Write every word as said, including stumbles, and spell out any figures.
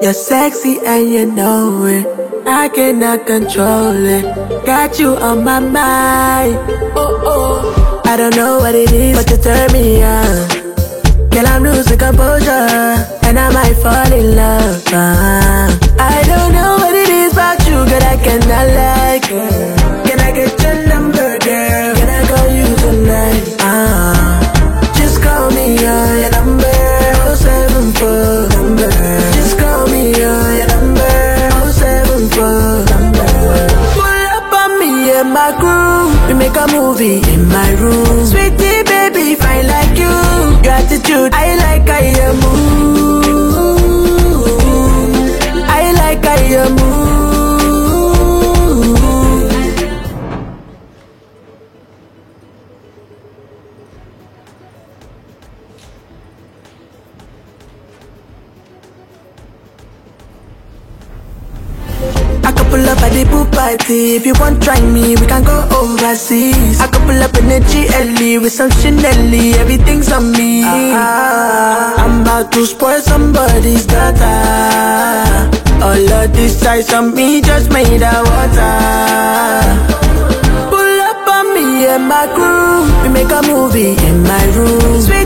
You're sexy and you know it. I cannot control it. Got you on my mind. Oh oh. I don't know what it is, but you turn me on. Girl, I'm losing composure, and I might fall in love. Uh, I don't know what it is about you, girl, I cannot like it. Can I get your number, girl? Can I call you tonight? Uh, just call me on your number, oh seven four number. Just call me on your number, oh seven four number. Pull up on me in my groove, we make a movie in my room. Sweetie baby, fine like you. Your attitude, I like how you move. I like how you move. I could pull up at the pool party. If you want try me, we can go overseas. I could pull up in a G L E with some Chanel, everything's on me. Ah, I'm about to spoil somebody's daughter. All of this ice on me just made of water. Pull up on me and my crew, we make a movie in my room.